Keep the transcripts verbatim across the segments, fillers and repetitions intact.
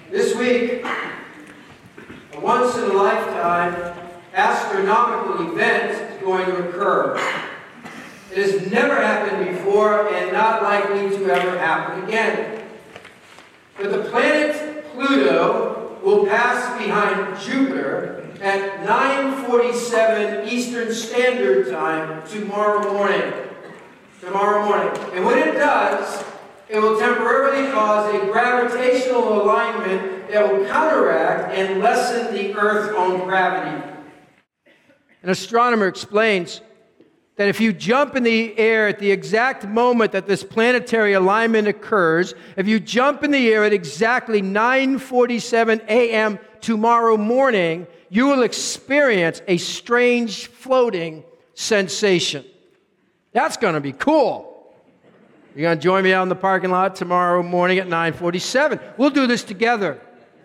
This week, a once-in-a-lifetime astronomical event is going to occur. It has never happened before and not likely to ever happen again. But the planet Pluto will pass behind Jupiter at nine forty-seven Eastern Standard Time tomorrow morning. Tomorrow morning. And when it does, it will temporarily cause a gravitational alignment that will counteract and lessen the Earth's own gravity. An astronomer explains that if you jump in the air at the exact moment that this planetary alignment occurs, if you jump in the air at exactly nine forty-seven a.m. tomorrow morning, you will experience a strange floating sensation. That's going to be cool. You're going to join me out in the parking lot tomorrow morning at nine forty-seven. We'll do this together.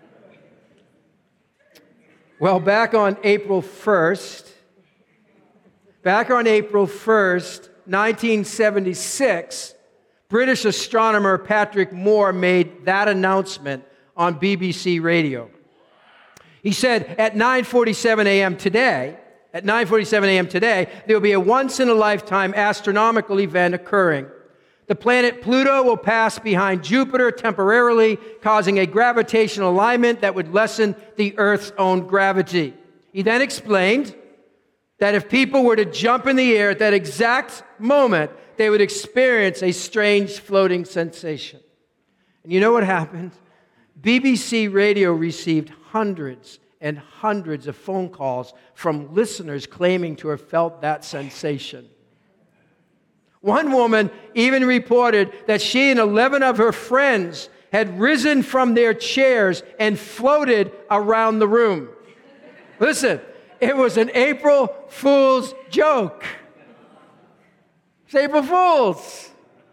Well, back on April first, back on April first, nineteen seventy-six, British astronomer Patrick Moore made that announcement on B B C Radio. He said, at nine forty-seven a.m. today, at nine forty-seven a.m. today, there will be a once-in-a-lifetime astronomical event occurring. The planet Pluto will pass behind Jupiter temporarily, causing a gravitational alignment that would lessen the Earth's own gravity. He then explained that if people were to jump in the air at that exact moment, they would experience a strange floating sensation. And you know what happened? B B C Radio received hundreds and hundreds of phone calls from listeners claiming to have felt that sensation. One woman even reported that she and eleven of her friends had risen from their chairs and floated around the room. Listen, it was an April Fool's joke. It's April Fool's.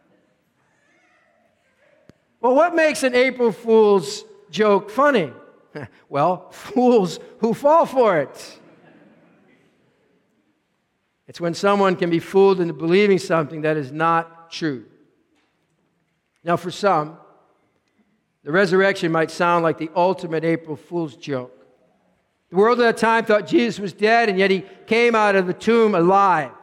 Well, what makes an April Fool's joke funny? Well, fools who fall for it. It's when someone can be fooled into believing something that is not true. Now, for some, the resurrection might sound like the ultimate April Fool's joke. The world at that time thought Jesus was dead, and yet he came out of the tomb alive.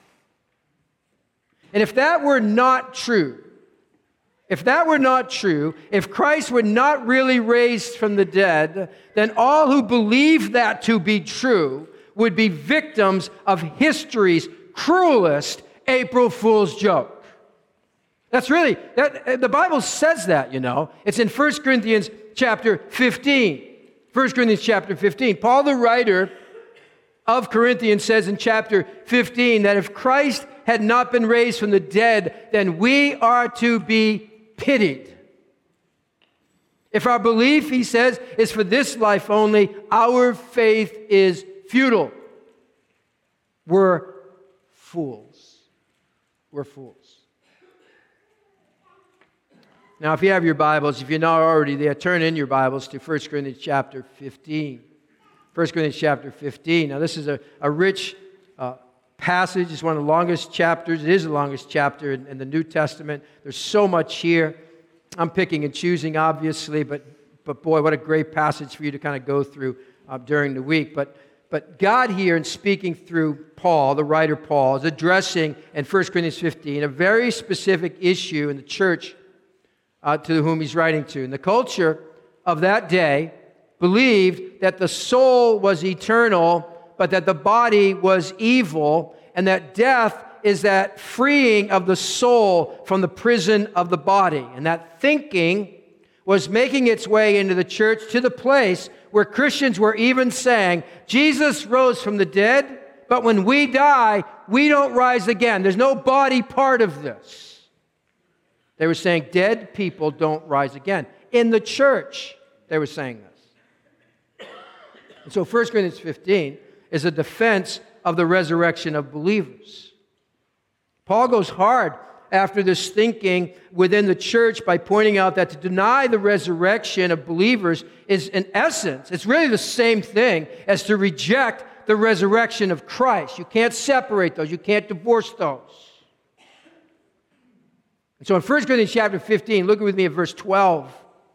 And if that were not true, if that were not true, if Christ were not really raised from the dead, then all who believe that to be true would be victims of history's cruelest April Fool's joke. That's really, that, the Bible says that, you know. It's in First Corinthians chapter fifteen. First Corinthians chapter fifteen. Paul, the writer of Corinthians, says in chapter fifteen that if Christ had not been raised from the dead, then we are to be pitied. If our belief, he says, is for this life only, our faith is futile. We're fools. We're fools. Now, if you have your Bibles, if you're not already there, turn in your Bibles to First Corinthians chapter fifteen. First Corinthians chapter fifteen. Now, this is a, a rich uh, passage. It's one of the longest chapters. It is the longest chapter in, in the New Testament. There's so much here. I'm picking and choosing, obviously, but, but boy, what a great passage for you to kind of go through uh, during the week. But But God here, in speaking through Paul, the writer Paul, is addressing in First Corinthians fifteen a very specific issue in the church uh, to whom he's writing to. And the culture of that day believed that the soul was eternal, but that the body was evil, and that death is that freeing of the soul from the prison of the body. And that thinking was making its way into the church to the place where Christians were even saying, Jesus rose from the dead, but when we die, we don't rise again. There's no body part of this. They were saying dead people don't rise again. In the church, they were saying this. And so First Corinthians fifteen is a defense of the resurrection of believers. Paul goes hard after this thinking within the church by pointing out that to deny the resurrection of believers is, in essence, it's really the same thing as to reject the resurrection of Christ. You can't separate those. You can't divorce those. And so in First Corinthians chapter fifteen, look with me at verse twelve.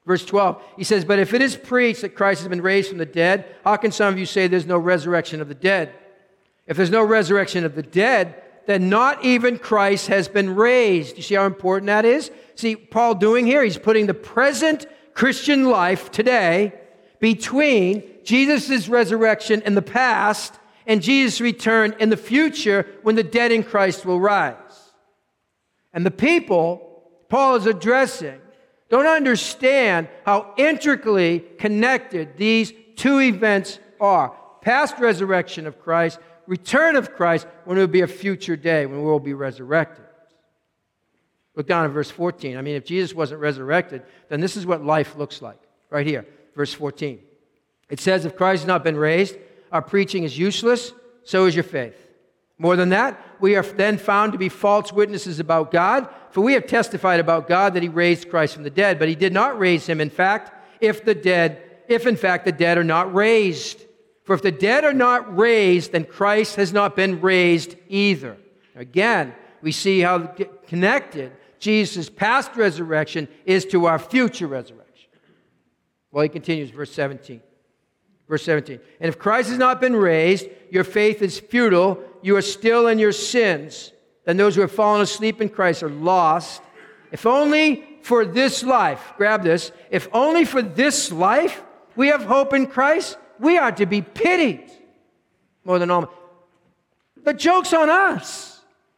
Verse twelve, he says, but if it is preached that Christ has been raised from the dead, how can some of you say there's no resurrection of the dead? If there's no resurrection of the dead, then not even Christ has been raised. You see how important that is? See, Paul doing here, he's putting the present Christian life today between Jesus' resurrection in the past and Jesus' return in the future when the dead in Christ will rise. And the people Paul is addressing don't understand how intricately connected these two events are. Past resurrection of Christ, return of Christ, when it will be a future day, when we will be resurrected. Look down at verse fourteen. I mean, if Jesus wasn't resurrected, then this is what life looks like. Right here, verse fourteen. It says, if Christ has not been raised, our preaching is useless, so is your faith. More than that, we are then found to be false witnesses about God, for we have testified about God that he raised Christ from the dead, but he did not raise him, in fact, if the dead, if in fact the dead are not raised. For if the dead are not raised, then Christ has not been raised either. Again, we see how connected Jesus' past resurrection is to our future resurrection. Well, he continues, verse seventeen. Verse seventeen. And if Christ has not been raised, your faith is futile, you are still in your sins. Then those who have fallen asleep in Christ are lost. If only for this life, grab this, if only for this life we have hope in Christ, we are to be pitied more than all. The joke's on us.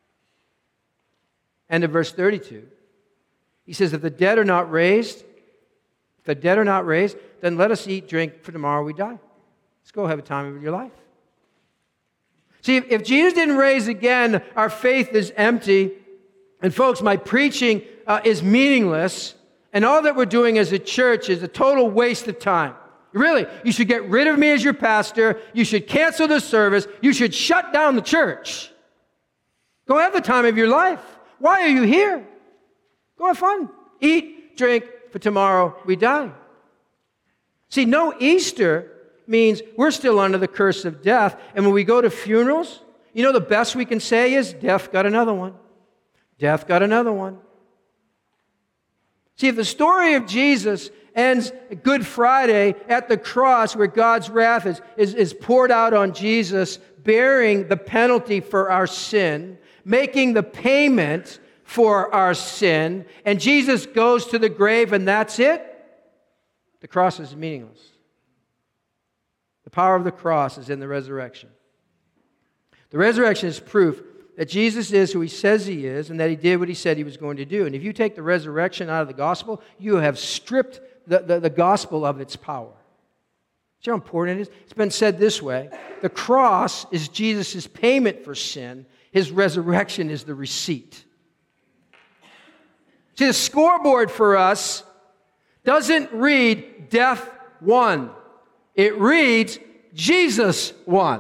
End of verse thirty-two. He says, if the dead are not raised, if the dead are not raised, then let us eat, drink, for tomorrow we die. Let's go have a time of your life. See, if, if Jesus didn't raise again, our faith is empty. And folks, my preaching uh, is meaningless. And all that we're doing as a church is a total waste of time. Really, you should get rid of me as your pastor. You should cancel the service. You should shut down the church. Go have the time of your life. Why are you here? Go have fun. Eat, drink, for tomorrow we die. See, no Easter means we're still under the curse of death. And when we go to funerals, you know the best we can say is, death got another one. Death got another one. See, if the story of Jesus ends Good Friday at the cross where God's wrath is, is, is poured out on Jesus, bearing the penalty for our sin, making the payment for our sin, and Jesus goes to the grave and that's it, the cross is meaningless. The power of the cross is in the resurrection. The resurrection is proof that Jesus is who he says he is and that he did what he said he was going to do. And if you take the resurrection out of the gospel, you have stripped the, the, the gospel of its power. See how important it is? It's been said this way. The cross is Jesus' payment for sin. His resurrection is the receipt. See, the scoreboard for us doesn't read death won. It reads Jesus won.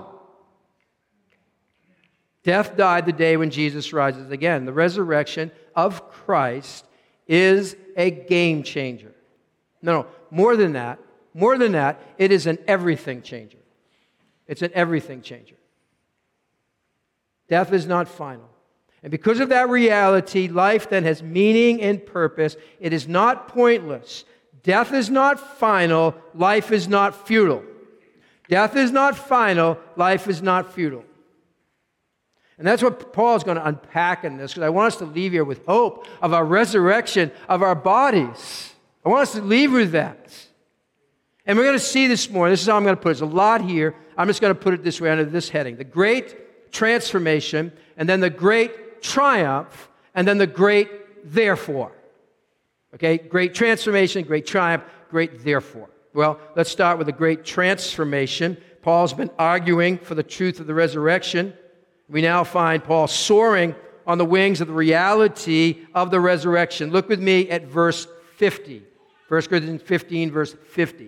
Death died the day when Jesus rises again. The resurrection of Christ is a game changer. No, no, more than that, more than that, it is an everything changer. It's an everything changer. Death is not final. And because of that reality, life then has meaning and purpose. It is not pointless. Death is not final. Life is not futile. Death is not final. Life is not futile. And that's what Paul is going to unpack in this, because I want us to leave here with hope of our resurrection of our bodies. I want us to leave with that. And we're going to see this morning, this is how I'm going to put it. There's a lot here. I'm just going to put it this way under this heading. The great transformation, and then the great triumph, and then the great therefore. Okay, great transformation, great triumph, great therefore. Well, let's start with the great transformation. Paul's been arguing for the truth of the resurrection. We now find Paul soaring on the wings of the reality of the resurrection. Look with me at verse fifty. First Corinthians fifteen, verse fifty.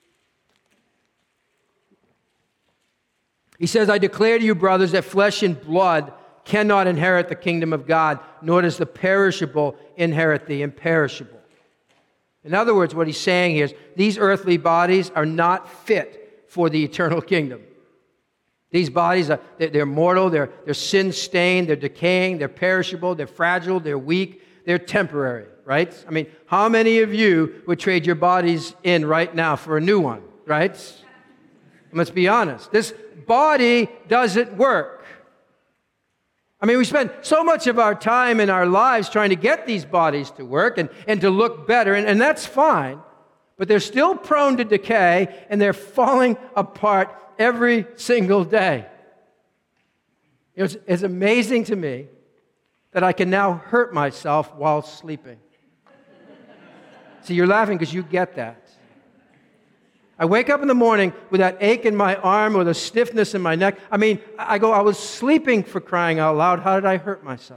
He says, I declare to you, brothers, that flesh and blood cannot inherit the kingdom of God, nor does the perishable inherit the imperishable. In other words, what he's saying here is these earthly bodies are not fit for the eternal kingdom. These bodies, are they're, they're mortal, they're, they're sin-stained, they're decaying, they're perishable, they're fragile, they're weak, they're temporary. right? I mean, how many of you would trade your bodies in right now for a new one, right? Let's be honest. This body doesn't work. I mean, we spend so much of our time in our lives trying to get these bodies to work and, and to look better, and, and that's fine, but they're still prone to decay, and they're falling apart every single day. You know, it's, it's amazing to me that I can now hurt myself while sleeping. See, you're laughing because you get that. I wake up in the morning with that ache in my arm or the stiffness in my neck. I mean, I go, I was sleeping, for crying out loud. How did I hurt myself?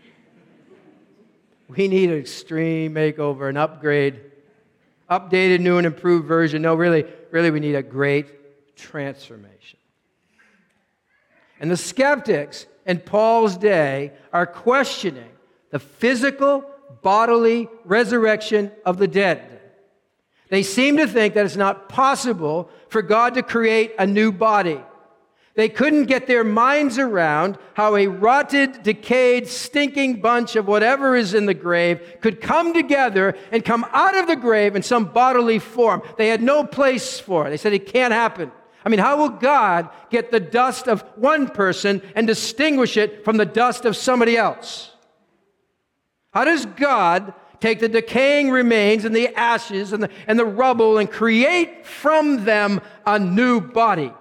We need an extreme makeover, an upgrade, updated, new, and improved version. No, really, really, we need a great transformation. And the skeptics in Paul's day are questioning the physical, bodily resurrection of the dead. They seem to think that it's not possible for God to create a new body. They couldn't get their minds around how a rotted, decayed, stinking bunch of whatever is in the grave could come together and come out of the grave in some bodily form. They had no place for it. They said it can't happen. I mean, how will God get the dust of one person and distinguish it from the dust of somebody else? How does God take the decaying remains and the ashes and the, and the rubble and create from them a new body?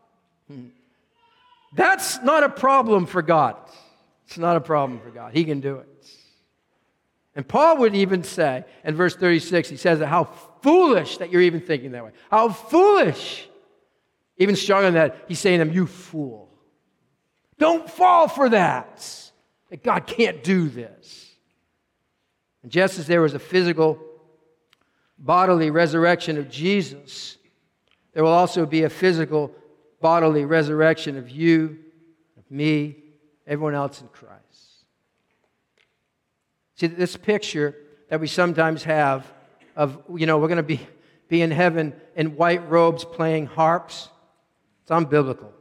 That's not a problem for God. It's not a problem for God. He can do it. And Paul would even say, in verse thirty-six, he says that how foolish that you're even thinking that way. How foolish! Even stronger than that, he's saying to them, you fool. Don't fall for that. That God can't do this. And just as there was a physical, bodily resurrection of Jesus, there will also be a physical, bodily resurrection of you, of me, everyone else in Christ. See, this picture that we sometimes have of, you know, we're going to be, be in heaven in white robes playing harps, it's unbiblical.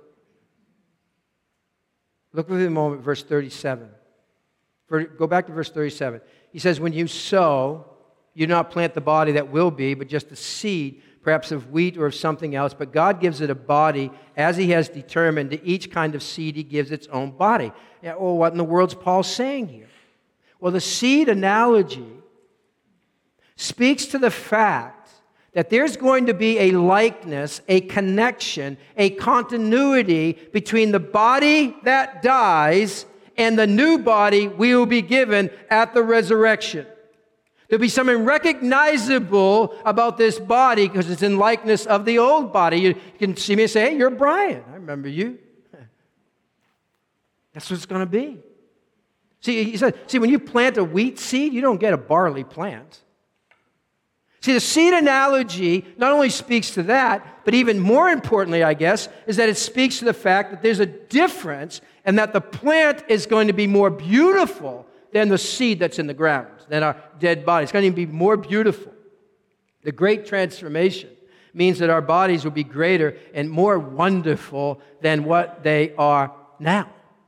Look with me a moment, verse thirty-seven. Go back to verse thirty-seven. He says, when you sow, you do not plant the body that will be, but just the seed, perhaps of wheat or of something else. But God gives it a body as He has determined. To each kind of seed He gives its own body. Yeah, well, what in the world's Paul saying here? Well, the seed analogy speaks to the fact that there's going to be a likeness, a connection, a continuity between the body that dies and the new body we will be given at the resurrection. There'll be something recognizable about this body because it's in likeness of the old body. You can see me and say, hey, you're Brian. I remember you. That's what it's going to be. See, he said, see, when you plant a wheat seed, you don't get a barley plant. See, the seed analogy not only speaks to that, but even more importantly, I guess, is that it speaks to the fact that there's a difference and that the plant is going to be more beautiful than the seed that's in the ground, than our dead body. It's going to be more beautiful. The great transformation means that our bodies will be greater and more wonderful than what they are now.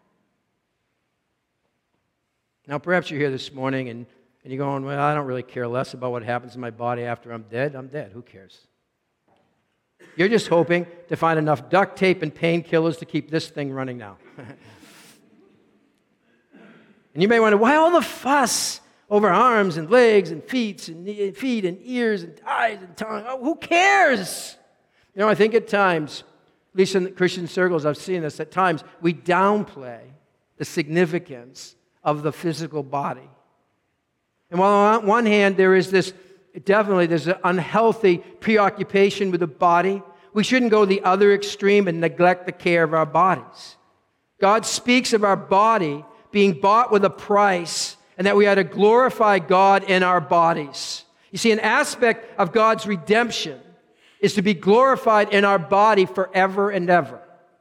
Now, perhaps you're here this morning and And you're going, well, I don't really care less about what happens in my body after I'm dead. I'm dead. Who cares? You're just hoping to find enough duct tape and painkillers to keep this thing running now. And you may wonder, why all the fuss over arms and legs and feet and feet and ears and eyes and tongue? Oh, who cares? You know, I think at times, at least in Christian circles, I've seen this, at times we downplay the significance of the physical body. And while on one hand there is this, definitely there's an unhealthy preoccupation with the body, we shouldn't go the other extreme and neglect the care of our bodies. God speaks of our body being bought with a price and that we are to glorify God in our bodies. You see, an aspect of God's redemption is to be glorified in our body forever and ever.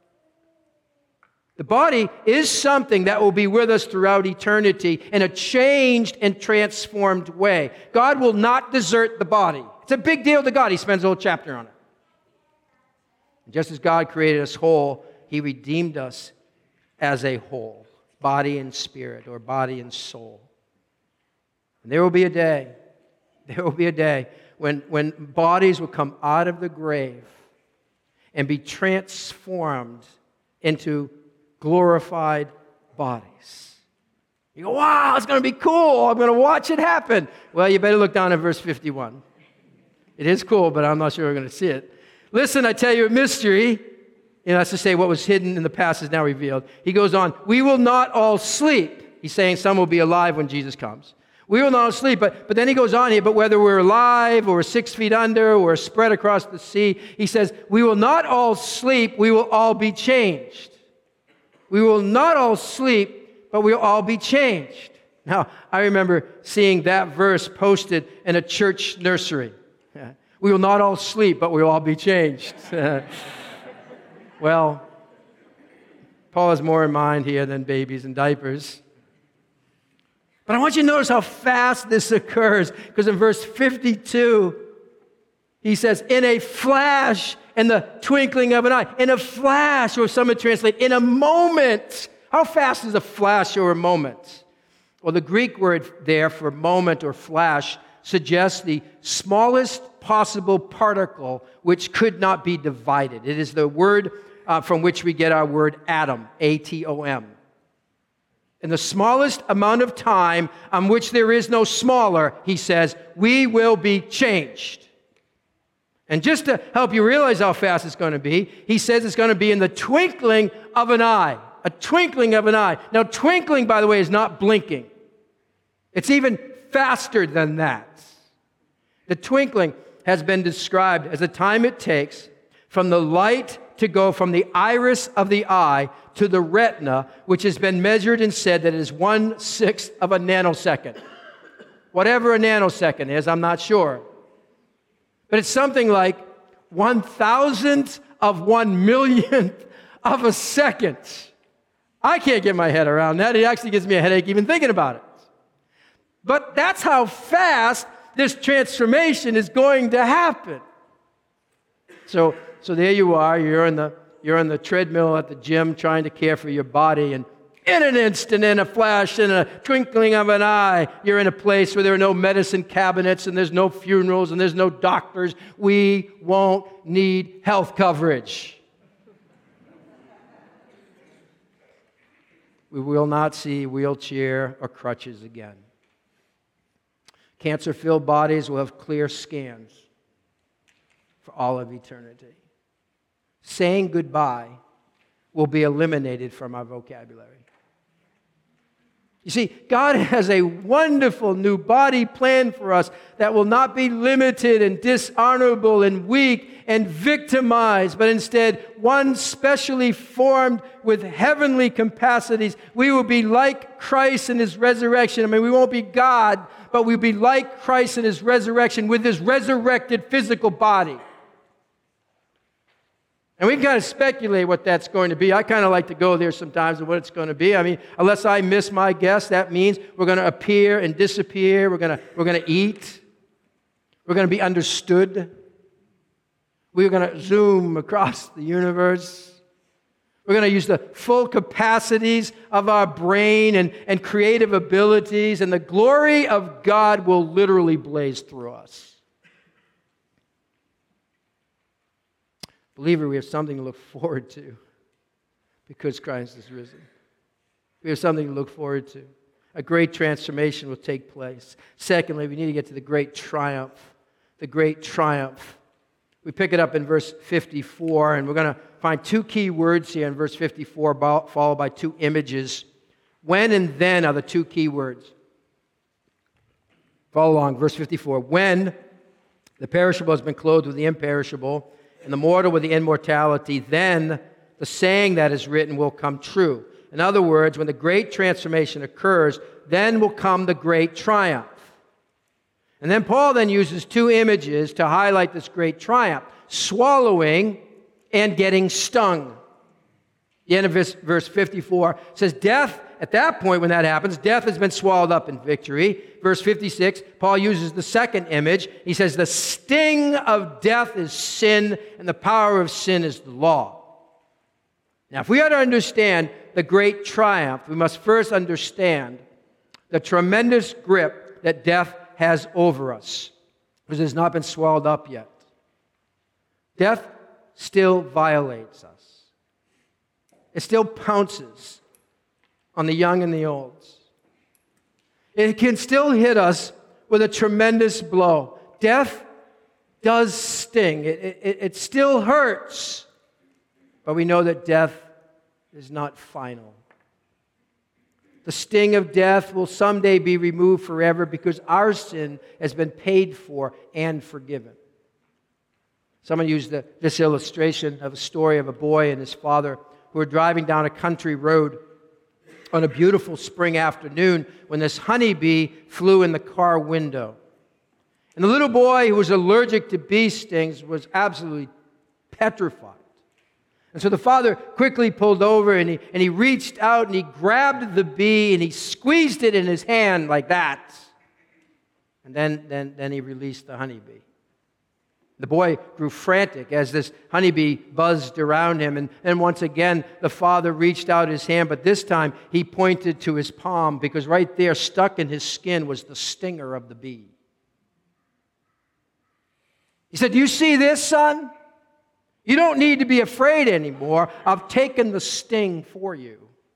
The body is something that will be with us throughout eternity in a changed and transformed way. God will not desert the body. It's a big deal to God. He spends a whole chapter on it. And just as God created us whole, He redeemed us as a whole, body and spirit, or body and soul. And there will be a day, there will be a day when, when bodies will come out of the grave and be transformed into glorified bodies. You go, wow, it's going to be cool. I'm going to watch it happen. Well, you better look down at verse fifty-one. It is cool, but I'm not sure we're going to see it. Listen, I tell you a mystery. You know, that's to say what was hidden in the past is now revealed. He goes on, we will not all sleep. He's saying some will be alive when Jesus comes. We will not all sleep, but, but then he goes on here, but whether we're alive or six feet under or spread across the sea, he says, we will not all sleep, we will all be changed. We will not all sleep, but we'll all be changed. Now, I remember seeing that verse posted in a church nursery. We will not all sleep, but we'll all be changed. Well, Paul has more in mind here than babies and diapers. But I want you to notice how fast this occurs, because in verse fifty-two, he says, in a flash, in the twinkling of an eye, in a flash, or some would translate, in a moment. How fast is a flash or a moment? Well, the Greek word there for moment or flash suggests the smallest possible particle which could not be divided. It is the word uh, from which we get our word atom, A T O M. In the smallest amount of time on which there is no smaller, he says, we will be changed. And just to help you realize how fast it's going to be, he says it's going to be in the twinkling of an eye. A twinkling of an eye. Now, twinkling, by the way, is not blinking. It's even faster than that. The twinkling has been described as the time it takes from the light to go from the iris of the eye to the retina, which has been measured and said that it is one-sixth of a nanosecond. Whatever a nanosecond is, I'm not sure. But it's something like one thousandth of one millionth of a second. I can't get my head around that. It actually gives me a headache even thinking about it. But that's how fast this transformation is going to happen. So, so there you are. You're in the you're on the treadmill at the gym trying to care for your body, and in an instant, in a flash, in a twinkling of an eye, you're in a place where there are no medicine cabinets and there's no funerals and there's no doctors. We won't need health coverage. We will not see wheelchair or crutches again. Cancer-filled bodies will have clear scans for all of eternity. Saying goodbye will be eliminated from our vocabulary. You see, God has a wonderful new body planned for us that will not be limited and dishonorable and weak and victimized, but instead one specially formed with heavenly capacities. We will be like Christ in His resurrection. I mean, we won't be God, but we'll be like Christ in His resurrection with His resurrected physical body. And we can kind of speculate what that's going to be. I kind of like to go there sometimes and what it's going to be. I mean, unless I miss my guess, that means we're going to appear and disappear. We're going to, we're going to eat. We're going to be understood. We're going to zoom across the universe. We're going to use the full capacities of our brain and, and creative abilities, and the glory of God will literally blaze through us. Believer, we have something to look forward to because Christ is risen. We have something to look forward to. A great transformation will take place. Secondly, we need to get to the great triumph. The great triumph. We pick it up in verse fifty-four, and we're going to find two key words here in verse fifty-four, followed by two images. When and then are the two key words. Follow along, verse fifty-four. When the perishable has been clothed with the imperishable, and the mortal with the immortality, then the saying that is written will come true. In other words, when the great transformation occurs, then will come the great triumph. And then Paul then uses two images to highlight this great triumph: swallowing and getting stung. The end of verse, verse fifty-four says, death, at that point when that happens, death has been swallowed up in victory. Verse fifty-six, Paul uses the second image. He says, the sting of death is sin, and the power of sin is the law. Now, if we are to understand the great triumph, we must first understand the tremendous grip that death has over us, because it has not been swallowed up yet. Death still violates us. It still pounces on the young and the old. It can still hit us with a tremendous blow. Death does sting. It, it, it still hurts. But we know that death is not final. The sting of death will someday be removed forever because our sin has been paid for and forgiven. Someone used the, this illustration of a story of a boy and his father who were driving down a country road on a beautiful spring afternoon when this honeybee flew in the car window. And the little boy, who was allergic to bee stings, was absolutely petrified. And so the father quickly pulled over and he, and he reached out and he grabbed the bee and he squeezed it in his hand like that. And then, then, then he released the honeybee. The boy grew frantic as this honeybee buzzed around him. And then once again, the father reached out his hand, but this time he pointed to his palm because right there, stuck in his skin, was the stinger of the bee. He said, "Do you see this, son? You don't need to be afraid anymore. I've taken the sting for you."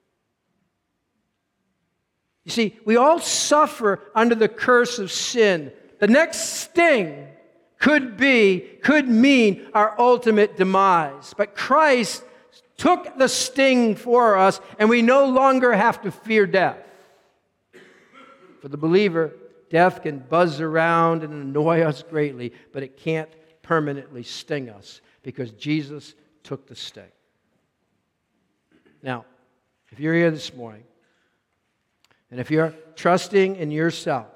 You see, we all suffer under the curse of sin. The next sting could be, could mean our ultimate demise. But Christ took the sting for us, and we no longer have to fear death. For the believer, death can buzz around and annoy us greatly, but it can't permanently sting us because Jesus took the sting. Now, if you're here this morning, and if you're trusting in yourself,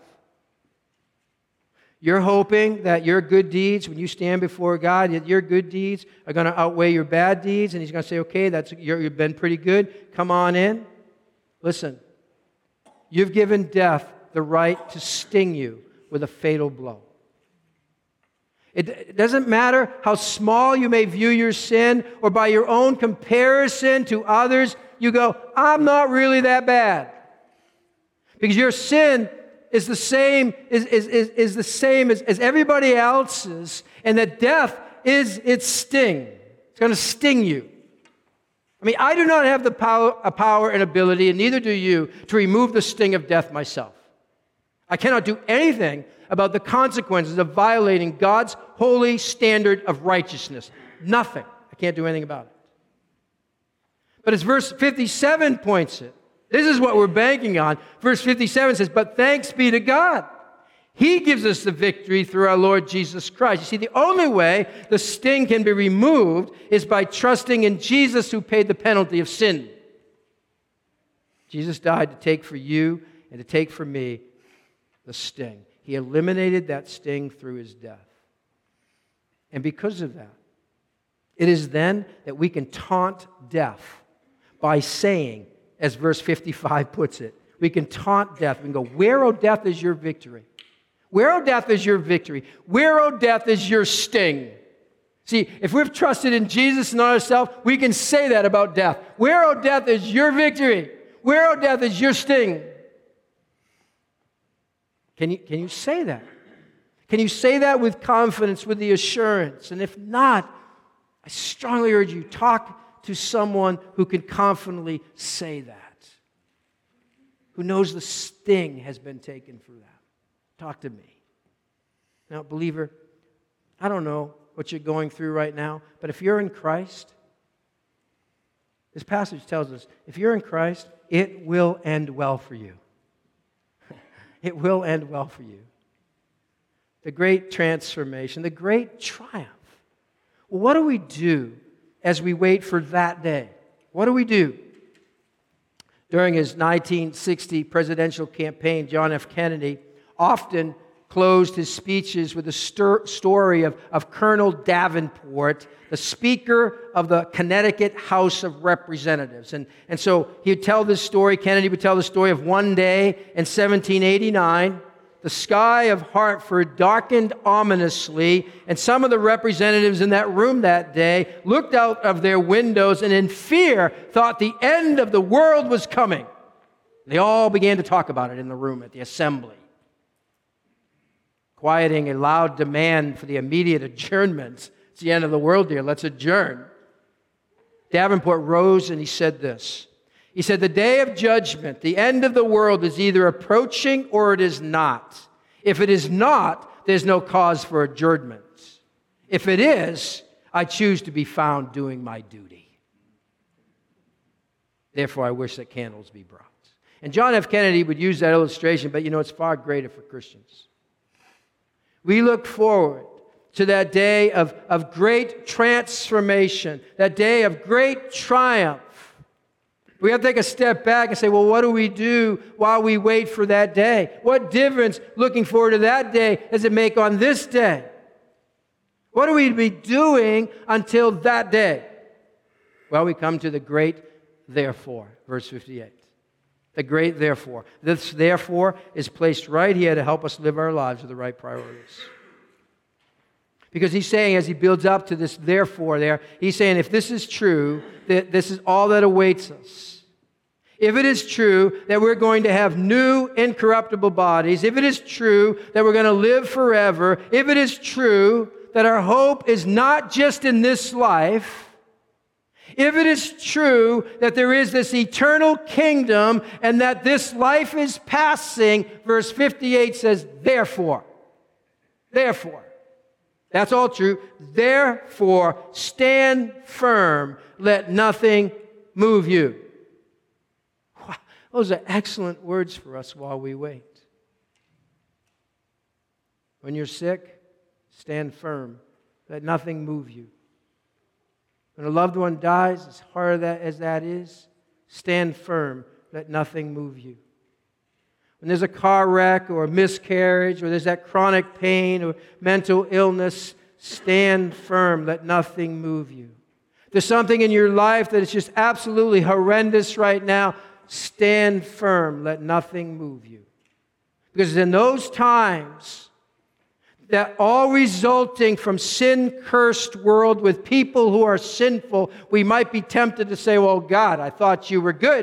you're hoping that your good deeds, when you stand before God, that your good deeds are going to outweigh your bad deeds, and He's going to say, "Okay, that's you're, you've been pretty good. Come on in." Listen, you've given death the right to sting you with a fatal blow. It, it doesn't matter how small you may view your sin, or by your own comparison to others, you go, "I'm not really that bad," because your sin is the same, is, is, is, is the same as, as everybody else's, and that death is its sting. It's going to sting you. I mean, I do not have the power, a power and ability, and neither do you, to remove the sting of death myself. I cannot do anything about the consequences of violating God's holy standard of righteousness. Nothing. I can't do anything about it. But as verse fifty-seven points it, this is what we're banking on. Verse fifty-seven says, "But thanks be to God. He gives us the victory through our Lord Jesus Christ." You see, the only way the sting can be removed is by trusting in Jesus, who paid the penalty of sin. Jesus died to take for you and to take for me the sting. He eliminated that sting through His death. And because of that, it is then that we can taunt death by saying, as verse fifty-five puts it, we can taunt death. We can go, "Where, O death, is your victory? Where, O death, is your victory? Where, O death, is your sting?" See, if we've trusted in Jesus and not ourselves, we can say that about death. "Where, O death, is your victory? Where, O death, is your sting?" Can you, can you say that? Can you say that with confidence, with the assurance? And if not, I strongly urge you, talk to someone who can confidently say that, who knows the sting has been taken for that. Talk to me. Now, believer, I don't know what you're going through right now, but if you're in Christ, this passage tells us, if you're in Christ, it will end well for you. It will end well for you. The great transformation, the great triumph. Well, what do we do as we wait for that day? What do we do? During his nineteen sixty presidential campaign, John F. Kennedy often closed his speeches with a stir- story of, of Colonel Davenport, the Speaker of the Connecticut House of Representatives. And, and so he would tell this story, Kennedy would tell the story of one day in seventeen eighty-nine, the sky of Hartford darkened ominously, and some of the representatives in that room that day looked out of their windows and in fear thought the end of the world was coming. They all began to talk about it in the room at the assembly. quieting a loud demand for the immediate adjournment. It's the end of the world here. Let's adjourn. Davenport rose and he said this. He said, the day of judgment, the end of the world, is either approaching or it is not. If it is not, there's no cause for adjournment. If it is, I choose to be found doing my duty. Therefore, I wish that candles be brought. And John F. Kennedy would use that illustration, but you know, it's far greater for Christians. We look forward to that day of, of great transformation, that day of great triumph. We have to take a step back and say, well, what do we do while we wait for that day? What difference, looking forward to that day, does it make on this day? What are we to be doing until that day? Well, we come to the great therefore, verse fifty-eight. The great therefore. This therefore is placed right here to help us live our lives with the right priorities. Because he's saying, as he builds up to this therefore there, he's saying, if this is true, that this is all that awaits us. If it is true that we're going to have new incorruptible bodies, if it is true that we're going to live forever, if it is true that our hope is not just in this life, if it is true that there is this eternal kingdom and that this life is passing, verse fifty-eight says, therefore, therefore, that's all true. Therefore, stand firm. Let nothing move you. Wow, those are excellent words for us while we wait. When you're sick, stand firm. Let nothing move you. When a loved one dies, as hard as that is, stand firm. Let nothing move you. When there's a car wreck or a miscarriage or there's that chronic pain or mental illness, stand firm. Let nothing move you. There's something in your life that is just absolutely horrendous right now, stand firm. Let nothing move you. Because in those times, that all resulting from sin-cursed world with people who are sinful, we might be tempted to say, well, God, I thought you were good.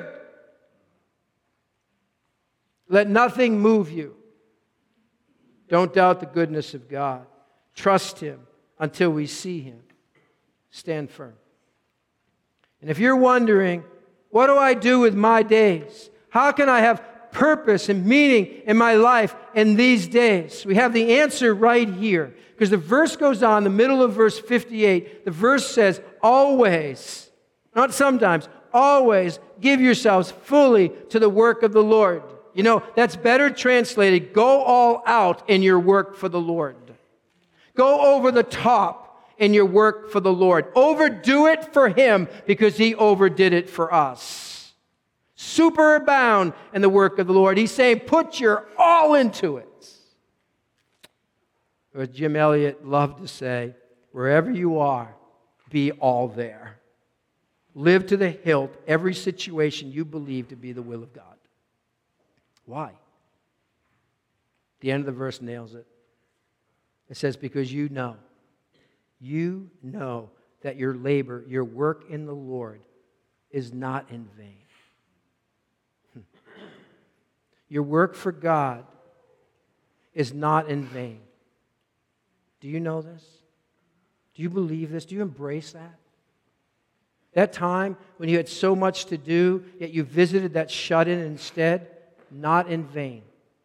Let nothing move you. Don't doubt the goodness of God. Trust Him until we see Him. Stand firm. And if you're wondering, what do I do with my days? How can I have purpose and meaning in my life in these days? We have the answer right here. Because the verse goes on, the middle of verse fifty-eight, the verse says, always, not sometimes, always give yourselves fully to the work of the Lord. You know, that's better translated, go all out in your work for the Lord. Go over the top in your work for the Lord. Overdo it for Him because He overdid it for us. Superabound in the work of the Lord. He's saying, put your all into it. Or as Jim Elliot loved to say, wherever you are, be all there. Live to the hilt every situation you believe to be the will of God. Why? The end of the verse nails it. It says, because you know, you know that your labor, your work in the Lord is not in vain. Your work for God is not in vain. Do you know this? Do you believe this? Do you embrace that? That time when you had so much to do, yet you visited that shut-in instead, not in vain.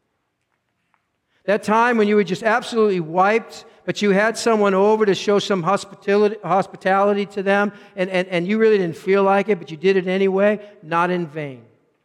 That time when you were just absolutely wiped, but you had someone over to show some hospitality, hospitality to them, and, and, and you really didn't feel like it, but you did it anyway, not in vain.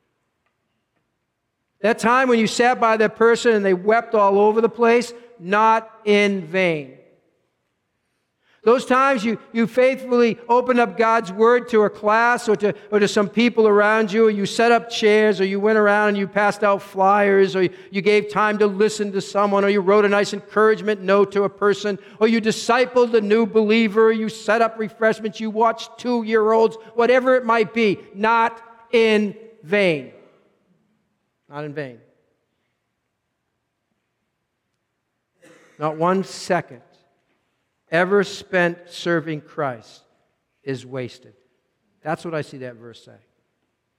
That time when you sat by that person and they wept all over the place, not in vain. Those times you, you faithfully opened up God's Word to a class or to, or to some people around you, or you set up chairs, or you went around and you passed out flyers, or you, you gave time to listen to someone, or you wrote a nice encouragement note to a person, or you discipled a new believer, you set up refreshments, you watched two-year-olds, whatever it might be, not in vain. Not in vain. Not one second ever spent serving Christ is wasted. That's what I see that verse say.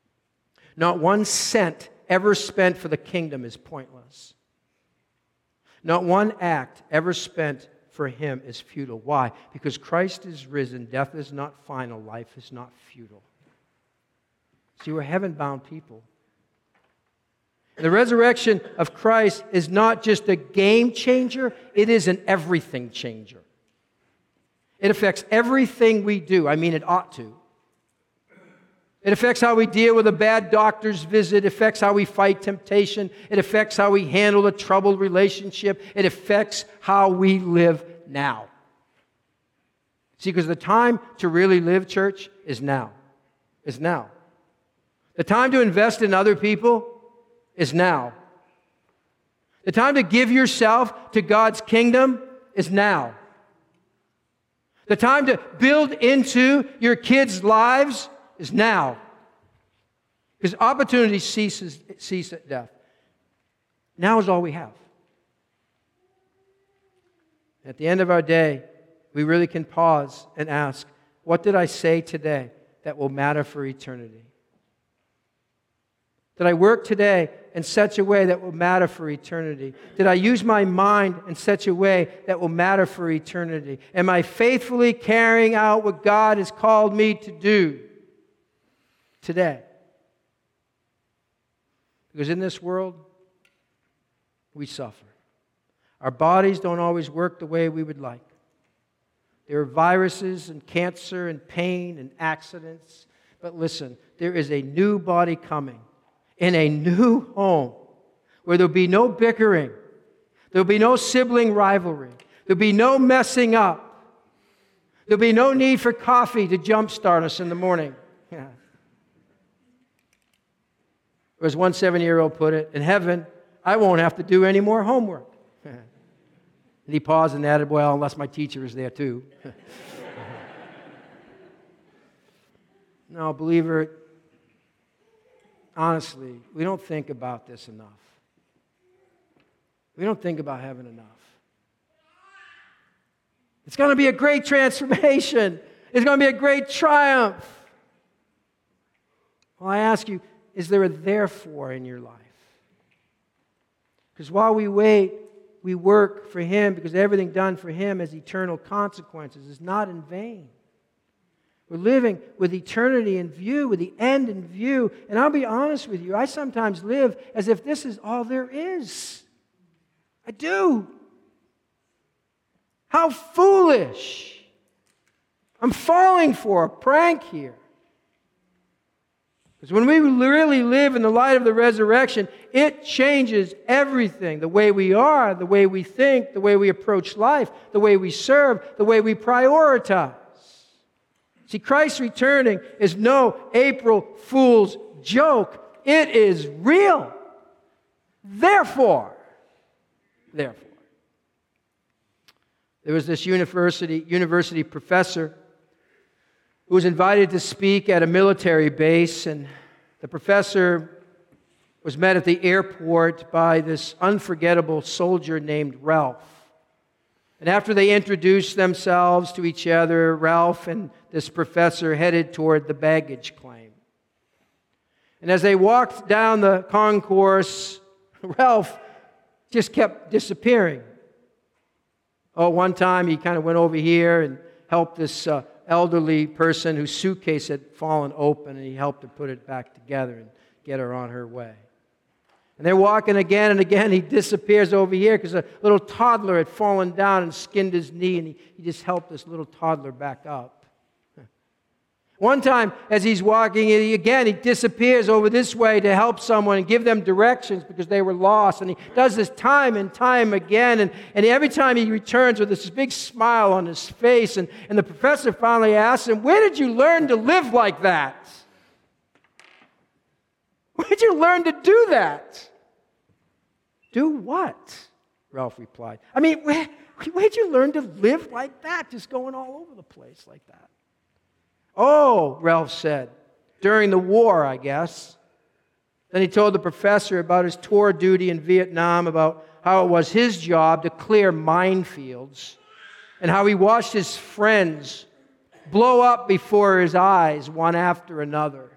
Not one cent ever spent for the kingdom is pointless. Not one act ever spent for him is futile. Why? Because Christ is risen. Death is not final. Life is not futile. See, we're heaven-bound people. The resurrection of Christ is not just a game changer, it is an everything changer. It affects everything we do. I mean, it ought to. It affects how we deal with a bad doctor's visit. It affects how we fight temptation. It affects how we handle a troubled relationship. It affects how we live now. See, because the time to really live, church, is now. Is now. The time to invest in other people is now. The time to give yourself to God's kingdom is now. The time to build into your kids' lives is now. Because opportunity ceases, cease at death. Now is all we have. At the end of our day, we really can pause and ask, what did I say today that will matter for eternity? Did I work today in such a way that will matter for eternity? Did I use my mind in such a way that will matter for eternity? Am I faithfully carrying out what God has called me to do today? Because in this world, we suffer. Our bodies don't always work the way we would like. There are viruses and cancer and pain and accidents. But listen, there is a new body coming in a new home where there'll be no bickering. There'll be no sibling rivalry. There'll be no messing up. There'll be no need for coffee to jumpstart us in the morning. Yeah. Or as one seven-year-old put it, in heaven, I won't have to do any more homework. And he paused and added, well, unless my teacher is there too. No, believer, honestly, we don't think about this enough. We don't think about heaven enough. It's going to be a great transformation. It's going to be a great triumph. Well, I ask you, is there a therefore in your life? Because while we wait, we work for Him, because everything done for Him has eternal consequences. It's not in vain. We're living with eternity in view, with the end in view. And I'll be honest with you, I sometimes live as if this is all there is. I do. How foolish. I'm falling for a prank here. Because when we really live in the light of the resurrection, it changes everything. The way we are, the way we think, the way we approach life, the way we serve, the way we prioritize. See, Christ's returning is no April Fool's joke. It is real. Therefore, therefore, there was this university, university professor who was invited to speak at a military base, and the professor was met at the airport by this unforgettable soldier named Ralph. And after they introduced themselves to each other, Ralph and this professor headed toward the baggage claim. And as they walked down the concourse, Ralph just kept disappearing. Oh, one time he kind of went over here and helped this uh, elderly person whose suitcase had fallen open, and he helped her put it back together and get her on her way. And they're walking again and again. He disappears over here because a little toddler had fallen down and skinned his knee, and he, he just helped this little toddler back up. One time, as he's walking, he, again, he disappears over this way to help someone and give them directions because they were lost. And he does this time and time again. And, and every time he returns with this big smile on his face. And, and the professor finally asks him, "Where did you learn to live like that? Where did you learn to do that?" "Do what?" Ralph replied. "I mean, where, where did you learn to live like that? Just going all over the place like that." "Oh," Ralph said, "during the war, I guess." Then he told the professor about his tour duty in Vietnam, about how it was his job to clear minefields, and how he watched his friends blow up before his eyes, one after another.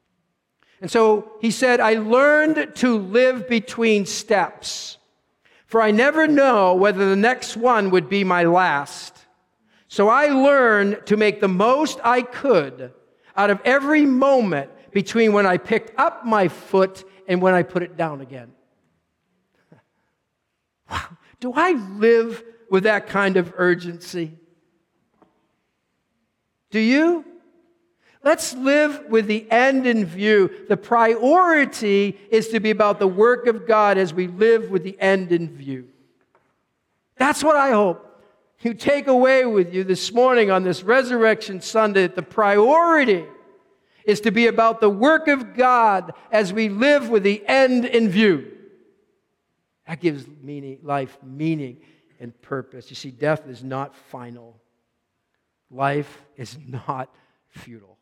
And so he said, "I learned to live between steps. For I never know whether the next one would be my last. So I learned to make the most I could out of every moment between when I picked up my foot and when I put it down again. Wow. Do I live with that kind of urgency? Do you? Let's live with the end in view. The priority is to be about the work of God as we live with the end in view. That's what I hope you take away with you this morning on this Resurrection Sunday. That the priority is to be about the work of God as we live with the end in view. That gives meaning, life meaning and purpose. You see, death is not final. Life is not futile.